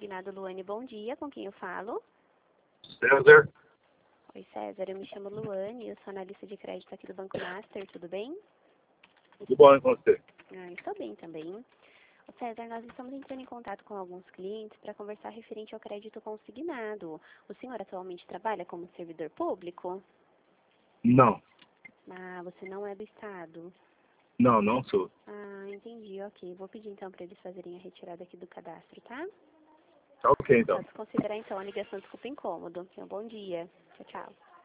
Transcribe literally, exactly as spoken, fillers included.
consignado Luane, bom dia. Com quem eu falo? César. Oi, César. Eu me chamo Luane, eu sou analista de crédito aqui do Banco Master, tudo bem? Tudo bom com você? Ah, estou bem também. Ô, César, nós estamos entrando em contato com alguns clientes para conversar referente ao crédito consignado. O senhor atualmente trabalha como servidor público? Não. Ah, você não é do Estado. Não, não sou. Ah, entendi, ok. Vou pedir então para eles fazerem a retirada aqui do cadastro, tá? Tá ok, então. Pode considerar então a ligação, desculpa, incômodo. Um bom dia. Tchau, tchau.